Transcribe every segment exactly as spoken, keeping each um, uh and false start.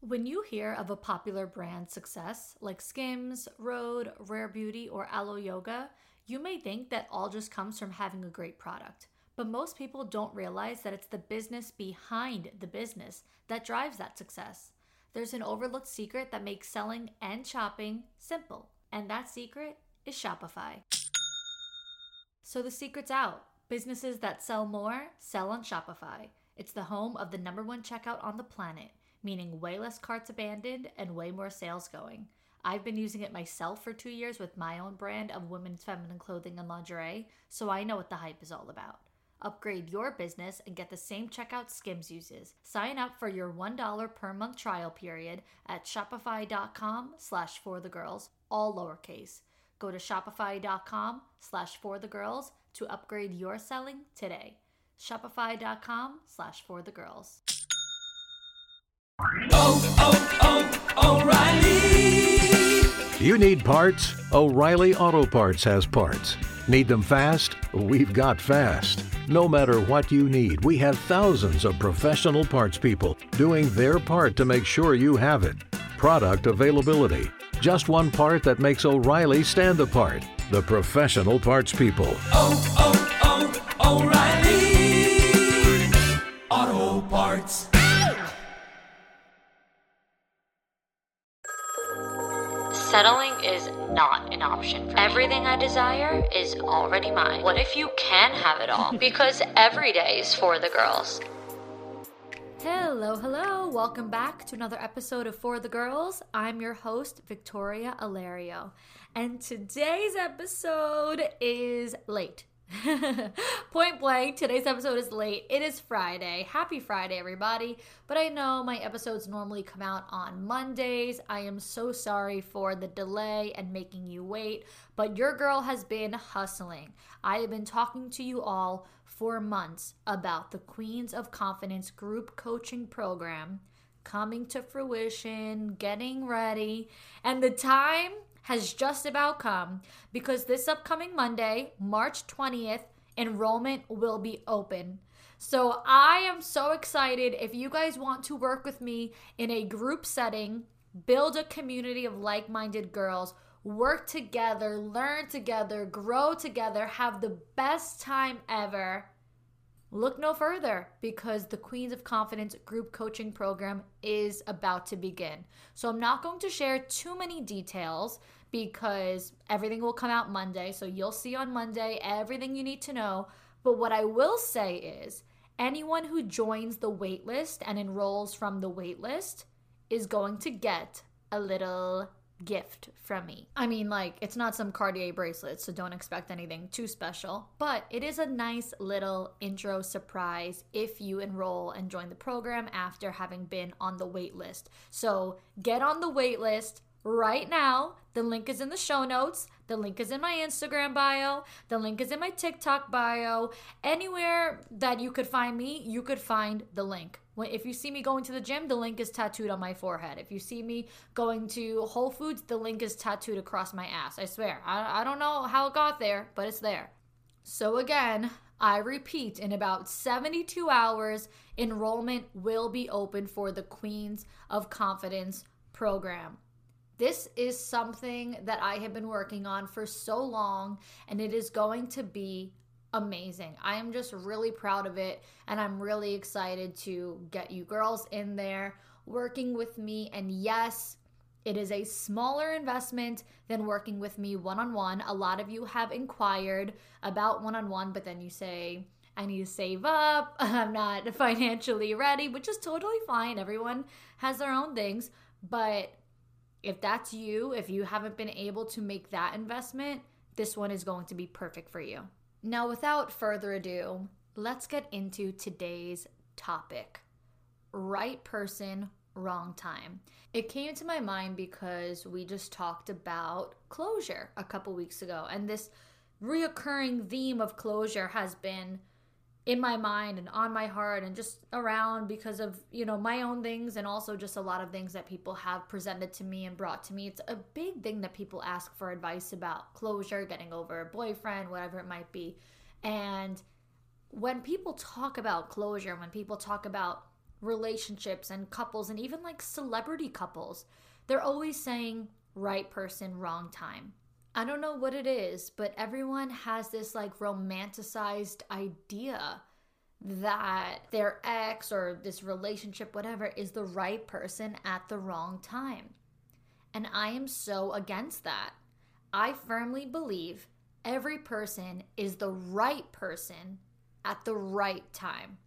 When you hear of a popular brand success like Skims, Rhode, Rare Beauty, or Aloe Yoga, you may think that all just comes from having a great product. But most people don't realize that it's the business behind the business that drives that success. There's an overlooked secret that makes selling and shopping simple, and that secret is Shopify. So the secret's out. Businesses that sell more sell on Shopify. It's the home of the number one checkout on the planet, meaning way less carts abandoned and way more sales going. I've been using it myself for two years with my own brand of women's feminine clothing and lingerie, so I know what the hype is all about. Upgrade your business and get the same checkout Skims uses. Sign up for your one dollar per month trial period at shopify.com slash for the girls, all lowercase. Go to shopify.com slash for the girls to upgrade your selling today. Shopify.com slash for the girls. Oh, oh, oh, O'Reilly! You need parts? O'Reilly Auto Parts has parts. Need them fast? We've got fast. No matter what you need, we have thousands of professional parts people doing their part to make sure you have it. Product availability. Just one part that makes O'Reilly stand apart. The professional parts people. Oh, oh, oh, O'Reilly! Auto Parts. Settling is not an option for me. Everything I desire is already mine. What if you can have it all? Because every day is for the girls. Hello, hello. Welcome back to another episode of For the Girls. I'm your host, Victoria Alario. And today's episode is late. Point blank, today's episode is late. It is Friday. Happy Friday, everybody. But I know my episodes normally come out on Mondays. I am so sorry for the delay and making you wait, but your girl has been hustling. I have been talking to you all for months about the Queens of Confidence group coaching program coming to fruition, getting ready, and the time has just about come because this upcoming Monday, March twentieth, enrollment will be open. So I am so excited. If you guys want to work with me in a group setting, build a community of like-minded girls, work together, learn together, grow together, have the best time ever, look no further because the Queens of Confidence group coaching program is about to begin. So I'm not going to share too many details because everything will come out Monday. So you'll see on Monday everything you need to know. But what I will say is anyone who joins the waitlist and enrolls from the waitlist is going to get a little gift from me. I mean, like, it's not some Cartier bracelet, so don't expect anything too special, but it is a nice little intro surprise if you enroll and join the program after having been on the wait list. So get on the wait list right now. The link is in the show notes. The link is in my Instagram bio. The link is in my TikTok bio. Anywhere that you could find me, you could find the link. If you see me going to the gym, the link is tattooed on my forehead. If you see me going to Whole Foods, the link is tattooed across my ass. I swear. I, I don't know how it got there, but it's there. So again, I repeat, in about seventy-two hours, enrollment will be open for the Queens of Confidence program. This is something that I have been working on for so long, and it is going to be amazing. I am just really proud of it, and I'm really excited to get you girls in there working with me. And yes, it is a smaller investment than working with me one-on-one. A lot of you have inquired about one-on-one, but then you say, I need to save up, I'm not financially ready, which is totally fine. Everyone has their own things, but if that's you, if you haven't been able to make that investment, this one is going to be perfect for you. Now, without further ado, let's get into today's topic. Right person, wrong time. It came to my mind because we just talked about closure a couple weeks ago, and this reoccurring theme of closure has been in my mind and on my heart and just around because of, you know, my own things and also just a lot of things that people have presented to me and brought to me. It's a big thing that people ask for advice about: closure, getting over a boyfriend, whatever it might be. And when people talk about closure, when people talk about relationships and couples, and even like celebrity couples, they're always saying right person, wrong time. I don't know what it is, but everyone has this like romanticized idea that their ex or this relationship, whatever, is the right person at the wrong time. And I am so against that. I firmly believe every person is the right person at the right time.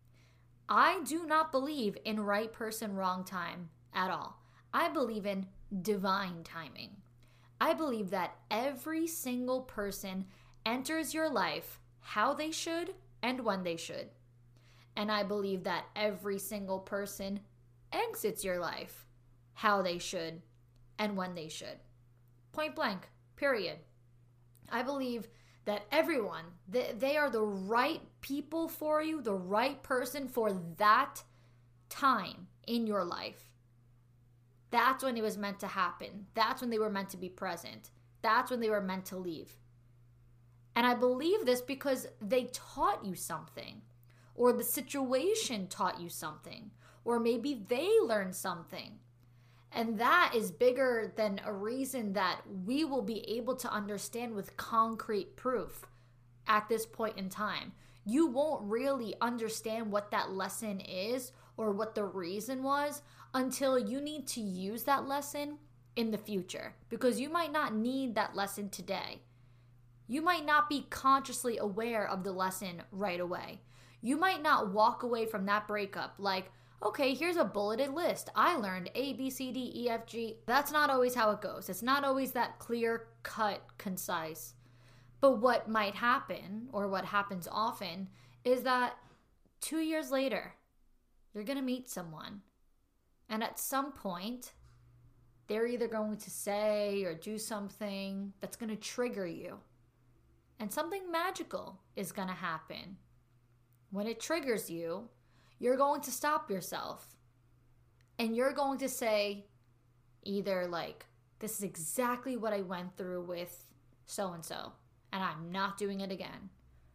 I do not believe in right person, wrong time at all. I believe in divine timing. I believe that every single person enters your life how they should and when they should. And I believe that every single person exits your life how they should and when they should. Point blank, period. I believe that everyone, they, they are the right people for you, the right person for that time in your life. That's when it was meant to happen. That's when they were meant to be present. That's when they were meant to leave. And I believe this because they taught you something, or the situation taught you something, or maybe they learned something. And that is bigger than a reason that we will be able to understand with concrete proof at this point in time. You won't really understand what that lesson is or what the reason was until you need to use that lesson in the future, because you might not need that lesson today. You might not be consciously aware of the lesson right away. You might not walk away from that breakup like, okay, here's a bulleted list. I learned A, B, C, D, E, F, G. That's not always how it goes. It's not always that clear cut, concise. But what might happen, or what happens often, is that two years later, you're going to meet someone. And at some point, they're either going to say or do something that's going to trigger you. And something magical is going to happen. When it triggers you, you're going to stop yourself. And you're going to say either like, this is exactly what I went through with so-and-so, and I'm not doing it again.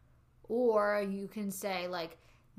Or you can say like,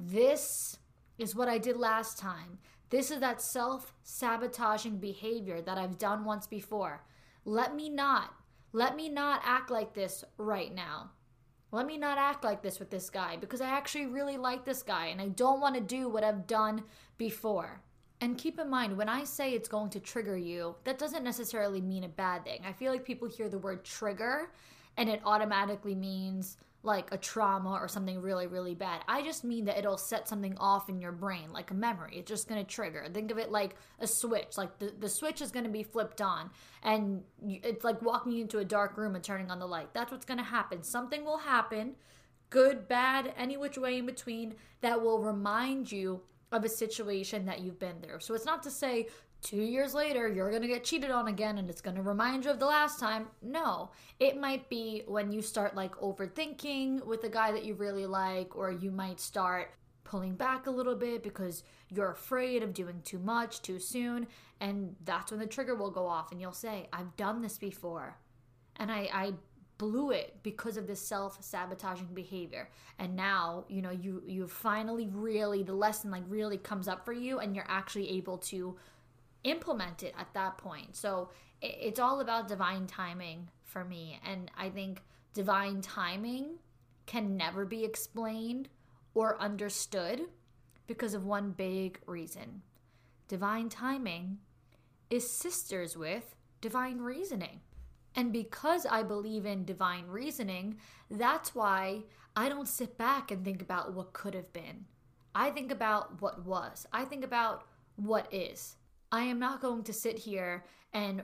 this is what I did last time. This is that self-sabotaging behavior that I've done once before. Let me not. Let me not act like this right now. Let me not act like this with this guy because I actually really like this guy and I don't want to do what I've done before. And keep in mind, when I say it's going to trigger you, that doesn't necessarily mean a bad thing. I feel like people hear the word trigger and it automatically means like a trauma or something really, really bad. I just mean that it'll set something off in your brain, like a memory. It's just going to trigger. Think of it like a switch. Like the, the switch is going to be flipped on. And it's like walking into a dark room and turning on the light. That's what's going to happen. Something will happen, good, bad, any which way in between, that will remind you of a situation that you've been through. So it's not to say two years later, you're going to get cheated on again and it's going to remind you of the last time. No, it might be when you start like overthinking with a guy that you really like, or you might start pulling back a little bit because you're afraid of doing too much too soon. And that's when the trigger will go off and you'll say, I've done this before. And I, I blew it because of this self-sabotaging behavior. And now, you know, you, you finally really, the lesson like really comes up for you and you're actually able to implement it at that point. So it's all about divine timing for me. And I think divine timing can never be explained or understood because of one big reason. Divine timing is sisters with divine reasoning. And because I believe in divine reasoning, that's why I don't sit back and think about what could have been. I think about what was. I think about what is. I am not going to sit here and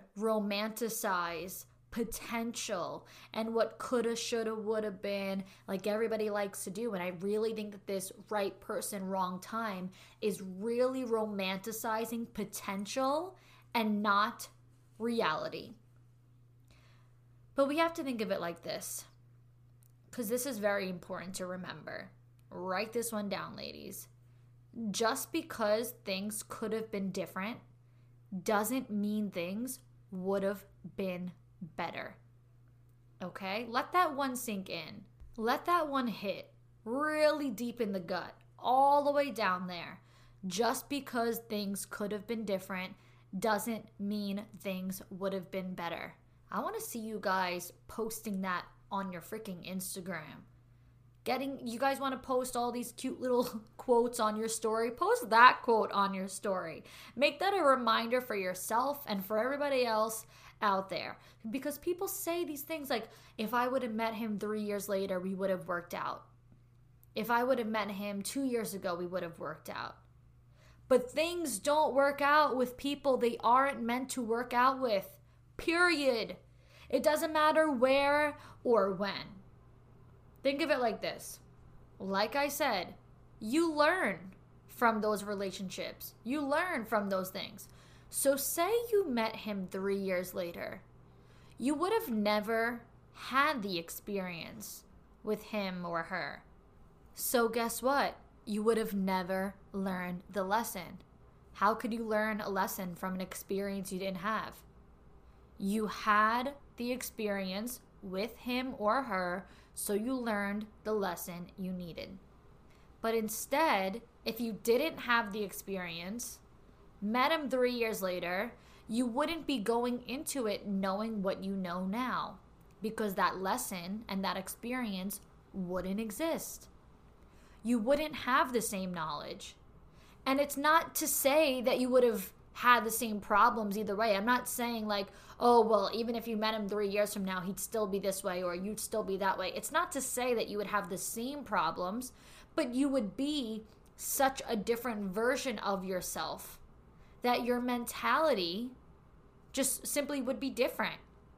romanticize potential and what coulda, shoulda, woulda been like everybody likes to do. And I really think that this right person, wrong time is really romanticizing potential and not reality. But we have to think of it like this, because this is very important to remember. Write this one down, ladies. Just because things could have been different doesn't mean things would have been better. Okay? Let that one sink in. Let that one hit really deep in the gut, all the way down there. Just because things could have been different doesn't mean things would have been better. I want to see you guys posting that on your freaking Instagram. Getting, you guys want to post all these cute little quotes on your story? Post that quote on your story. Make that a reminder for yourself and for everybody else out there. Because people say these things like, if I would have met him three years later, we would have worked out. If I would have met him two years ago, we would have worked out. But things don't work out with people they aren't meant to work out with. Period. It doesn't matter where or when. Think of it like this. Like I said, you learn from those relationships. You learn from those things. So say you met him three years later. You would have never had the experience with him or her. So guess what? You would have never learned the lesson. How could you learn a lesson from an experience you didn't have? You had the experience with him or her, so you learned the lesson you needed. But instead, if you didn't have the experience, met him three years later, you wouldn't be going into it knowing what you know now, because that lesson and that experience wouldn't exist. You wouldn't have the same knowledge. And it's not to say that you would have had the same problems either way. I'm not saying like, oh, well, even if you met him three years from now, he'd still be this way or you'd still be that way. It's not to say that you would have the same problems, but you would be such a different version of yourself that your mentality just simply would be different.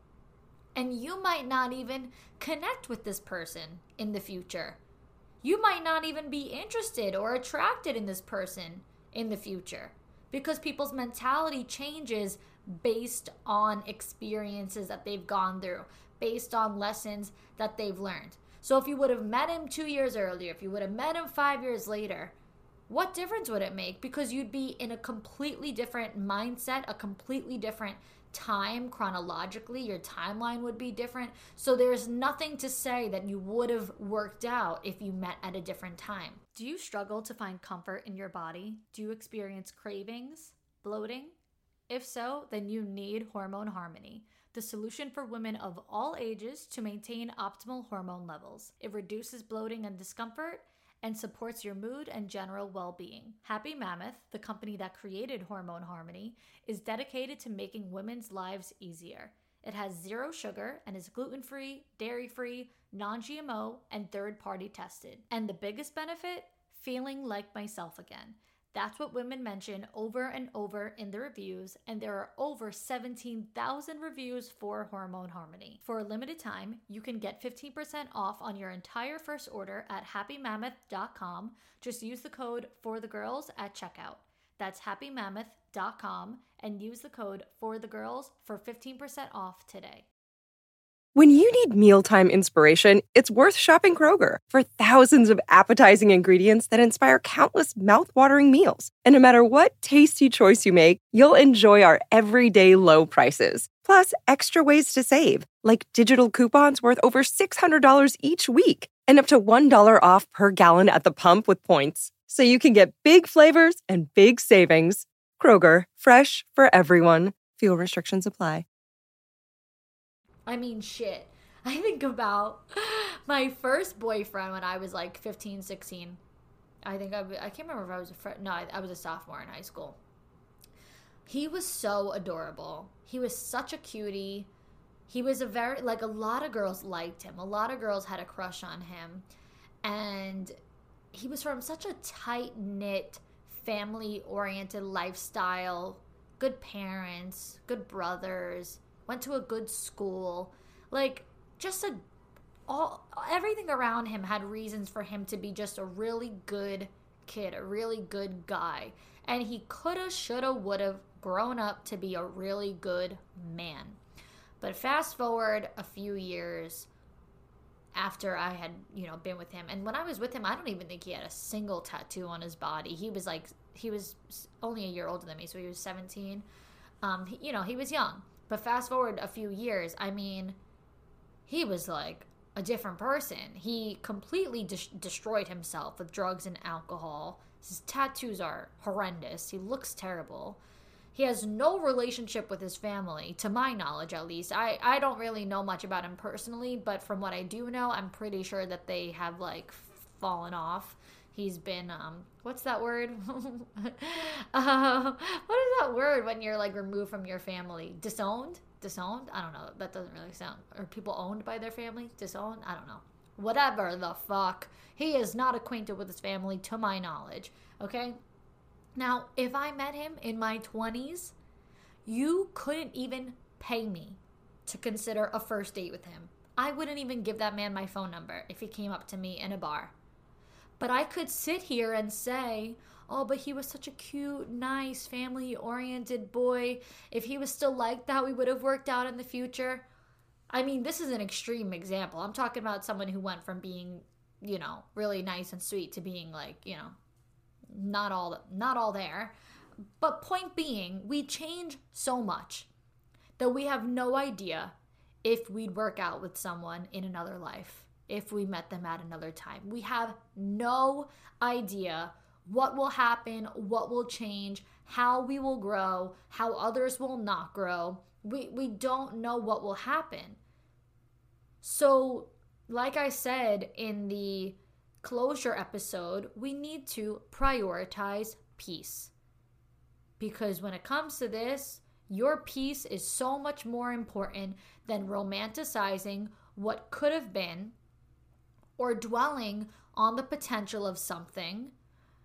And you might not even connect with this person in the future. You might not even be interested or attracted in this person in the future, because people's mentality changes based on experiences that they've gone through, based on lessons that they've learned. So if you would have met him two years earlier, if you would have met him five years later, what difference would it make? Because you'd be in a completely different mindset, a completely different time chronologically. Your timeline would be different. So there's nothing to say that you would have worked out if you met at a different time. Do you struggle to find comfort in your body? Do you experience cravings, bloating? If so, then you need Hormone Harmony, the solution for women of all ages to maintain optimal hormone levels. It reduces bloating and discomfort and supports your mood and general well-being. Happy Mammoth, the company that created Hormone Harmony, is dedicated to making women's lives easier. It has zero sugar and is gluten-free, dairy-free, non-G M O, and third-party tested. And the biggest benefit? Feeling like myself again. That's what women mention over and over in the reviews, and there are over seventeen thousand reviews for Hormone Harmony. For a limited time, you can get fifteen percent off on your entire first order at happy mammoth dot com. Just use the code FORTHEGIRLS at checkout. That's happy mammoth dot com and use the code FORTHEGIRLS for fifteen percent off today. When you need mealtime inspiration, it's worth shopping Kroger for thousands of appetizing ingredients that inspire countless mouthwatering meals. And no matter what tasty choice you make, you'll enjoy our everyday low prices. Plus, extra ways to save, like digital coupons worth over six hundred dollars each week and up to one dollar off per gallon at the pump with points. So you can get big flavors and big savings. Kroger, fresh for everyone. Fuel restrictions apply. I mean, shit. I think about my first boyfriend when I was like fifteen, sixteen. I think I, I can't remember if I was a fr- no, I, I was a sophomore in high school. He was so adorable. He was such a cutie. He was a very, like, a lot of girls liked him. A lot of girls had a crush on him. And he was from such a tight-knit, family-oriented lifestyle. Good parents, good brothers. Went to a good school, like just a all everything around him had reasons for him to be just a really good kid, a really good guy, and he coulda, shoulda, woulda grown up to be a really good man. But fast forward a few years after I had, you know, been with him, and when I was with him, I don't even think he had a single tattoo on his body. He was like, he was only a year older than me, so he was seventeen. Um, he, you know, he was young. But fast forward a few years, I mean, he was like a different person. He completely de- destroyed himself with drugs and alcohol His tattoos are horrendous. He looks terrible. He has no relationship with his family, to my knowledge at least. I, I don't really know much about him personally, but from what I do know, I'm pretty sure that they have, like, fallen off. He's been, um, what's that word? uh, what is that word when you're, like, removed from your family? Disowned? Disowned? I don't know. That doesn't really sound... Are people owned by their family? Disowned? I don't know. Whatever the fuck. He is not acquainted with his family, to my knowledge. Okay? Now, if I met him in my twenties, you couldn't even pay me to consider a first date with him. I wouldn't even give that man my phone number if he came up to me in a bar. But I could sit here and say, oh, but he was such a cute, nice, family-oriented boy. If he was still like that, we would have worked out in the future. I mean, this is an extreme example. I'm talking about someone who went from being, you know, really nice and sweet to being like, you know, not all not all there. But point being, we change so much that we have no idea if we'd work out with someone in another life, if we met them at another time. We have no idea what will happen, what will change, how we will grow, how others will not grow. We we don't know what will happen. So, like I said in the closure episode, we need to prioritize peace. Because when it comes to this, your peace is so much more important than romanticizing what could have been or dwelling on the potential of something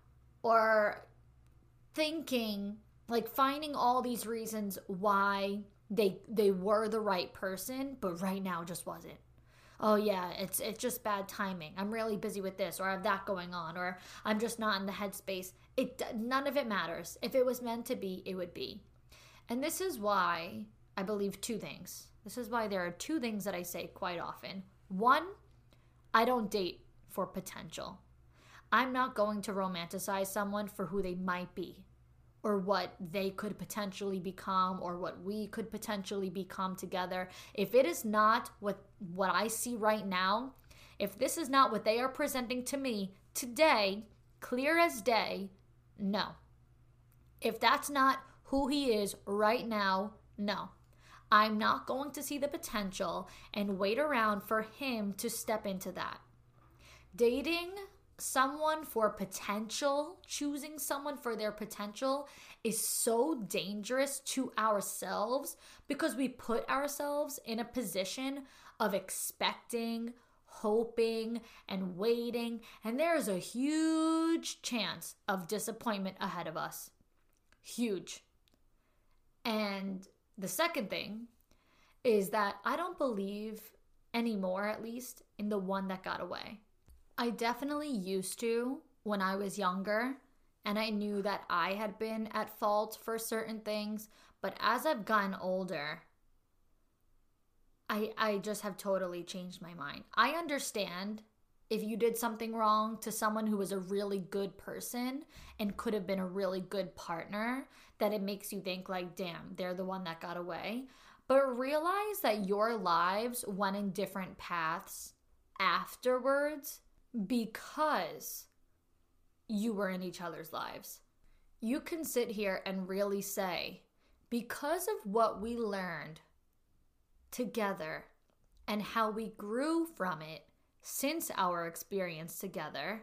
or thinking, like finding all these reasons why they they were the right person, but right now just wasn't. Oh yeah, it's it's just bad timing. I'm really busy with this, or I have that going on, or I'm just not in the headspace. It none of it matters. If it was meant to be, it would be. And this is why I believe two things. This is why there are two things that I say quite often. One, I don't date for potential. I'm not going to romanticize someone for who they might be, or what they could potentially become, or what we could potentially become together. If it is not what, what I see right now, if this is not what they are presenting to me today, clear as day, no. If that's not who he is right now, no. I'm not going to see the potential and wait around for him to step into that. Dating someone for potential, choosing someone for their potential is so dangerous to ourselves because we put ourselves in a position of expecting, hoping, and waiting, and there is a huge chance of disappointment ahead of us. Huge. And the second thing is that I don't believe anymore, at least, in the one that got away. I definitely used to when I was younger, and I knew that I had been at fault for certain things, but as I've gotten older, I I just have totally changed my mind. I understand if you did something wrong to someone who was a really good person and could have been a really good partner, that it makes you think like, damn, they're the one that got away. But realize that your lives went in different paths afterwards because you were in each other's lives. You can sit here and really say, because of what we learned together and how we grew from it since our experience together,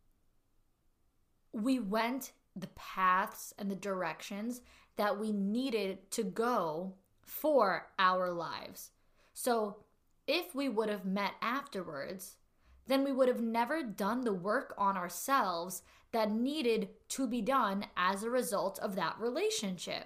we went the paths and the directions that we needed to go for our lives. So if we would have met afterwards, then we would have never done the work on ourselves that needed to be done as a result of that relationship.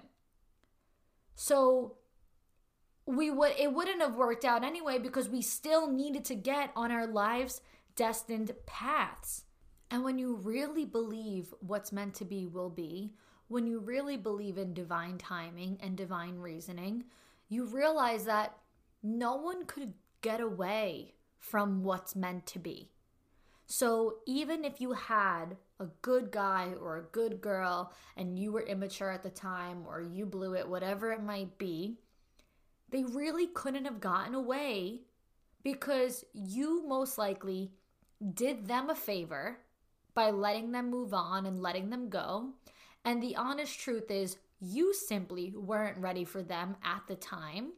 So we would it wouldn't have worked out anyway because we still needed to get on our lives' destined paths. And when you really believe what's meant to be will be, when you really believe in divine timing and divine reasoning, you realize that no one could get away from what's meant to be. So even if you had a good guy or a good girl and you were immature at the time or you blew it, whatever it might be, they really couldn't have gotten away because you most likely did them a favor by letting them move on and letting them go. And the honest truth is, you simply weren't ready for them at the time.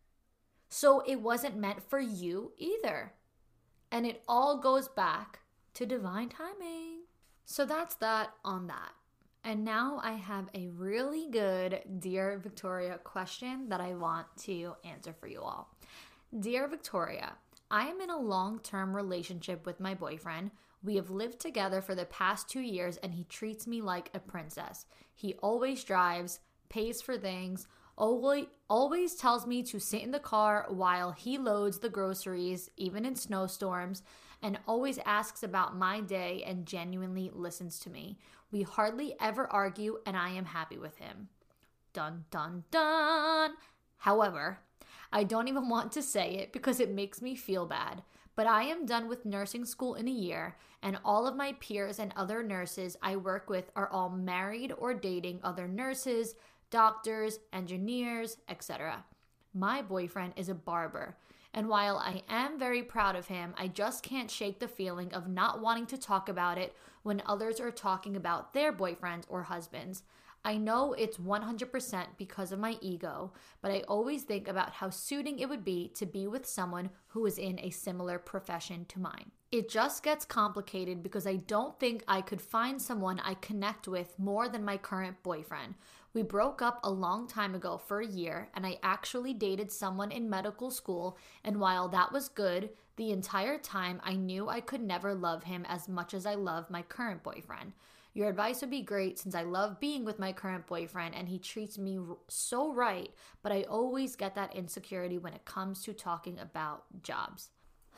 So it wasn't meant for you either. And it all goes back to divine timing. So that's that on that. And now I have a really good Dear Victoria question that I want to answer for you all. Dear Victoria, I am in a long-term relationship with my boyfriend. We have lived together for the past two years and he treats me like a princess. He always drives, pays for things, always, always tells me to sit in the car while he loads the groceries, even in snowstorms, and always asks about my day and genuinely listens to me. We hardly ever argue and I am happy with him. Dun, dun, dun. However, I don't even want to say it because it makes me feel bad. But I am done with nursing school in a year, and all of my peers and other nurses I work with are all married or dating other nurses, doctors, engineers, et cetera. My boyfriend is a barber, and while I am very proud of him, I just can't shake the feeling of not wanting to talk about it when others are talking about their boyfriends or husbands. I know it's one hundred percent because of my ego, but I always think about how suiting it would be to be with someone who is in a similar profession to mine. It just gets complicated because I don't think I could find someone I connect with more than my current boyfriend. We broke up a long time ago for a year, and I actually dated someone in medical school, and while that was good, the entire time I knew I could never love him as much as I love my current boyfriend. Your advice would be great since I love being with my current boyfriend and he treats me so right, but I always get that insecurity when it comes to talking about jobs.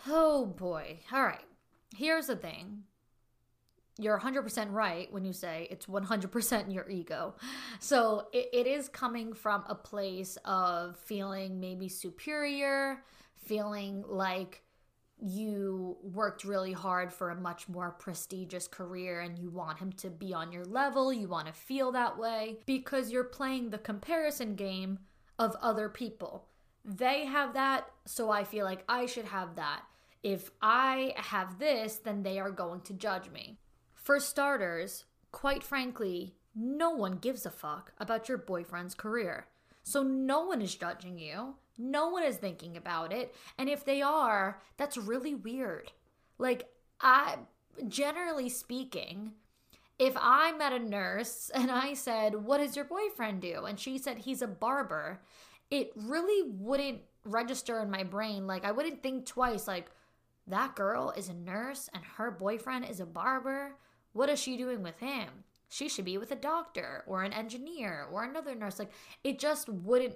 Oh boy. All right. Here's the thing. You're one hundred percent right when you say it's one hundred percent your ego. So it, it is coming from a place of feeling maybe superior, feeling like you worked really hard for a much more prestigious career and you want him to be on your level, you want to feel that way because you're playing the comparison game of other people. They have that, so I feel like I should have that. If I have this, then they are going to judge me. For starters, quite frankly, no one gives a fuck about your boyfriend's career. So no one is judging you. No one is thinking about it. And if they are, that's really weird. Like, I, generally speaking, if I met a nurse and I said, what does your boyfriend do? And she said, he's a barber. It really wouldn't register in my brain. Like, I wouldn't think twice, like, that girl is a nurse and her boyfriend is a barber. What is she doing with him? She should be with a doctor or an engineer or another nurse. Like, it just wouldn't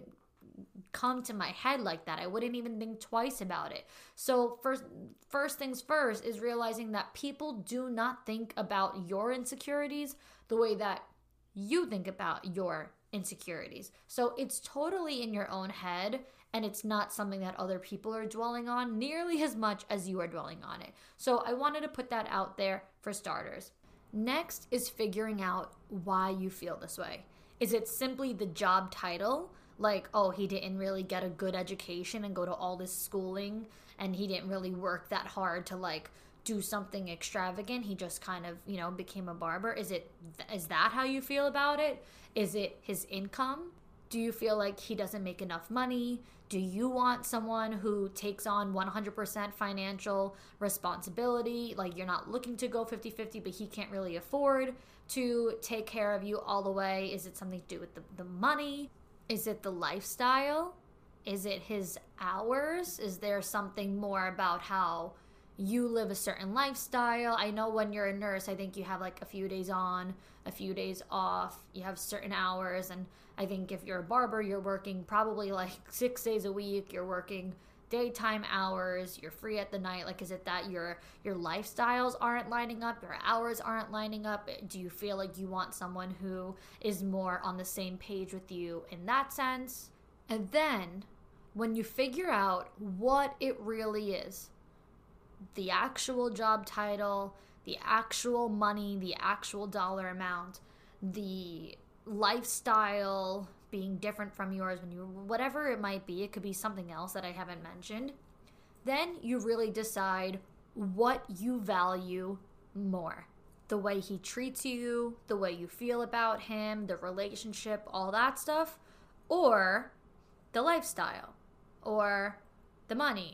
come to my head like that. I wouldn't even think twice about it. So first first things first is realizing that people do not think about your insecurities the way that you think about your insecurities. So it's totally in your own head, and it's not something that other people are dwelling on nearly as much as you are dwelling on it. So I wanted to put that out there for starters. Next is figuring out why you feel this way. Is it simply the job title? Like, oh, he didn't really get a good education and go to all this schooling, and he didn't really work that hard to, like, do something extravagant. He just kind of, you know, became a barber. Is it, is that how you feel about it? Is it his income? Do you feel like he doesn't make enough money? Do you want someone who takes on one hundred percent financial responsibility? Like, you're not looking to go fifty-fifty, but he can't really afford to take care of you all the way. Is it something to do with the, the money? Is it the lifestyle? Is it his hours? Is there something more about how you live a certain lifestyle? I know when you're a nurse, I think you have like a few days on, a few days off. You have certain hours. And I think if you're a barber, you're working probably like six days a week. You're working daytime hours. You're free at the night. Like, is it that your your lifestyles aren't lining up? Your hours aren't lining up? Do you feel like you want someone who is more on the same page with you in that sense? And then when you figure out what it really is, the actual job title, the actual money, the actual dollar amount, the lifestyle being different from yours, when you, whatever it might be, it could be something else that I haven't mentioned, then you really decide what you value more, the way he treats you, the way you feel about him, the relationship, all that stuff, or the lifestyle, or the money,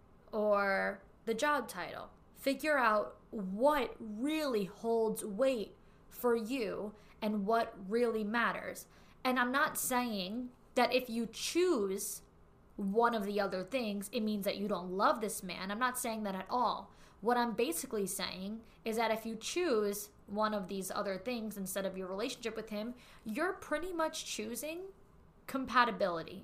or the job title. Figure out what really holds weight for you and what really matters. And I'm not saying that if you choose one of the other things, it means that you don't love this man. I'm not saying that at all. What I'm basically saying is that if you choose one of these other things instead of your relationship with him, you're pretty much choosing compatibility.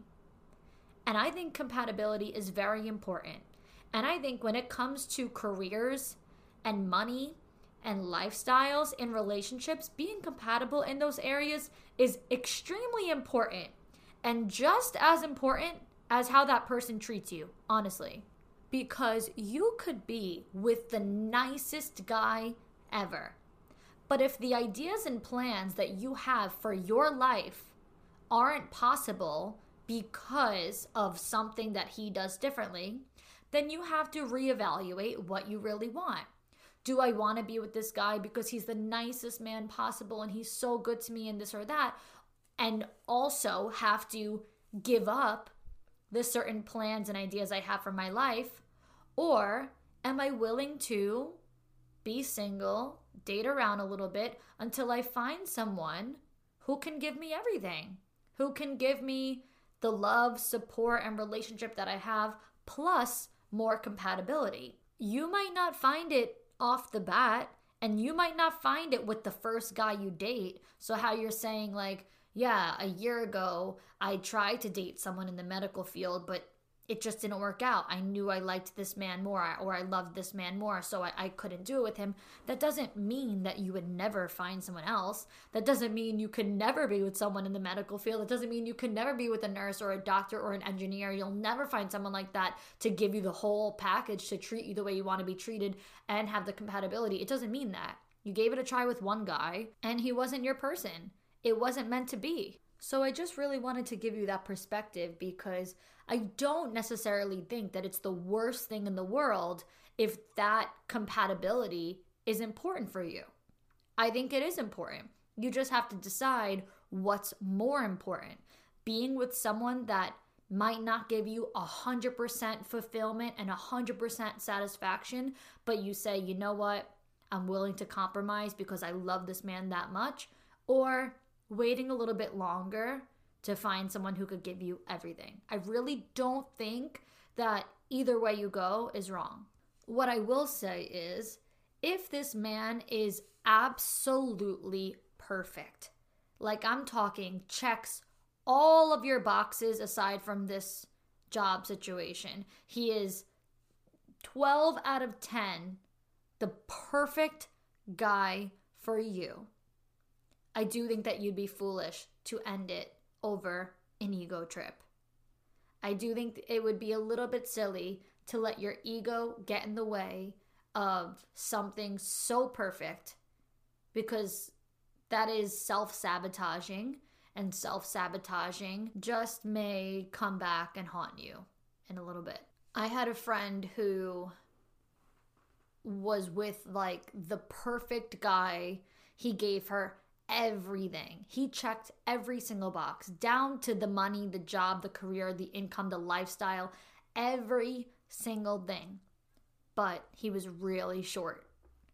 And I think compatibility is very important. And I think when it comes to careers and money and lifestyles in relationships, being compatible in those areas is extremely important. And just as important as how that person treats you, honestly. Because you could be with the nicest guy ever. But if the ideas and plans that you have for your life aren't possible because of something that he does differently, then you have to reevaluate what you really want. Do I want to be with this guy because he's the nicest man possible and he's so good to me and this or that, and also have to give up the certain plans and ideas I have for my life? Or am I willing to be single, date around a little bit until I find someone who can give me everything, who can give me the love, support, and relationship that I have, plus more compatibility? You might not find it off the bat, and you might not find it with the first guy you date. So how you're saying like, yeah, a year ago, I tried to date someone in the medical field, but it just didn't work out. I knew I liked this man more, or I loved this man more, so I, I couldn't do it with him. That doesn't mean that you would never find someone else. That doesn't mean you could never be with someone in the medical field. It doesn't mean you could never be with a nurse or a doctor or an engineer. You'll never find someone like that to give you the whole package, to treat you the way you want to be treated and have the compatibility. It doesn't mean that. You gave it a try with one guy, and he wasn't your person. It wasn't meant to be. So I just really wanted to give you that perspective, because I don't necessarily think that it's the worst thing in the world if that compatibility is important for you. I think it is important. You just have to decide what's more important. Being with someone that might not give you one hundred percent fulfillment and one hundred percent satisfaction, but you say, you know what, I'm willing to compromise because I love this man that much. Or waiting a little bit longer to find someone who could give you everything. I really don't think that either way you go is wrong. What I will say is, if this man is absolutely perfect, like I'm talking checks all of your boxes aside from this job situation, he is twelve out of ten the perfect guy for you, I do think that you'd be foolish to end it over an ego trip. I do think it would be a little bit silly to let your ego get in the way of something so perfect, because that is self-sabotaging, and self-sabotaging just may come back and haunt you in a little bit. I had a friend who was with like the perfect guy. He gave her everything. He checked every single box, down to the money, the job, the career, the income, the lifestyle, every single thing. But he was really short.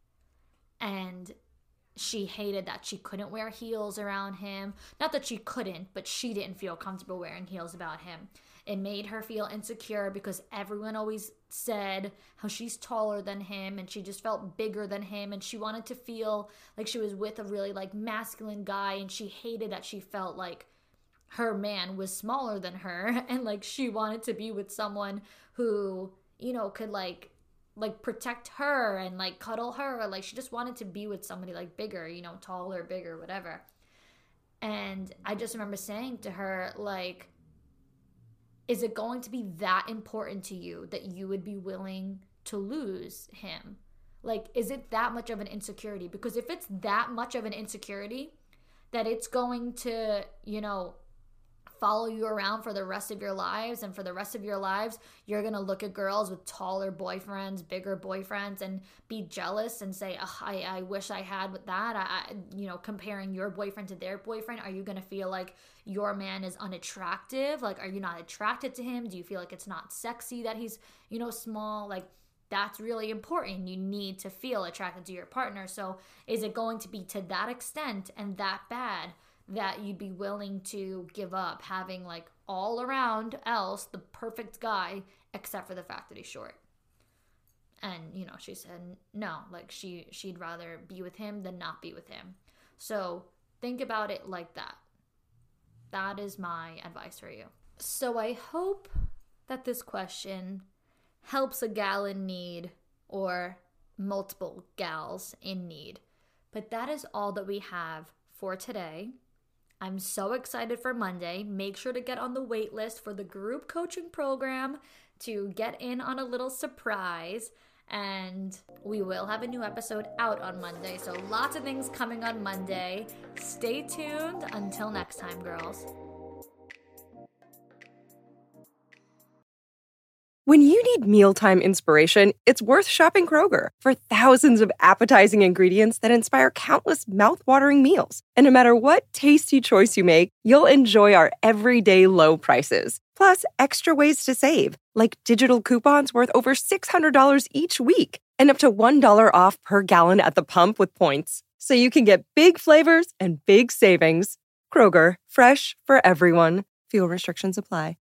And she hated that she couldn't wear heels around him. Not that she couldn't, but she didn't feel comfortable wearing heels about him. It made her feel insecure because everyone always said how she's taller than him, and she just felt bigger than him, and she wanted to feel like she was with a really like masculine guy, and she hated that she felt like her man was smaller than her, and like she wanted to be with someone who, you know, could like like protect her and like cuddle her. Like she just wanted to be with somebody like bigger, you know, taller, bigger, whatever. And I just remember saying to her, like, is it going to be that important to you that you would be willing to lose him? Like, is it that much of an insecurity? Because if it's that much of an insecurity that it's going to, you know, follow you around for the rest of your lives, and for the rest of your lives you're gonna look at girls with taller boyfriends, bigger boyfriends, and be jealous and say, oh, I, I wish I had that. I, I you know, comparing your boyfriend to their boyfriend. Are you gonna feel like your man is unattractive? Like, are you not attracted to him? Do you feel like it's not sexy that he's, you know, small? Like, that's really important. You need to feel attracted to your partner. So is it going to be to that extent and that bad that you'd be willing to give up having like all around else the perfect guy except for the fact that he's short? And, you know, she said no, like she she'd rather be with him than not be with him. So think about it like that. That is my advice for you. So I hope that this question helps a gal in need or multiple gals in need. But that is all that we have for today. I'm so excited for Monday. Make sure to get on the wait list for the group coaching program to get in on a little surprise. And we will have a new episode out on Monday. So lots of things coming on Monday. Stay tuned. Until next time, girls. When you need mealtime inspiration, it's worth shopping Kroger for thousands of appetizing ingredients that inspire countless mouth-watering meals. And no matter what tasty choice you make, you'll enjoy our everyday low prices. Plus, extra ways to save, like digital coupons worth over six hundred dollars each week and up to one dollar off per gallon at the pump with points. So you can get big flavors and big savings. Kroger, fresh for everyone. Fuel restrictions apply.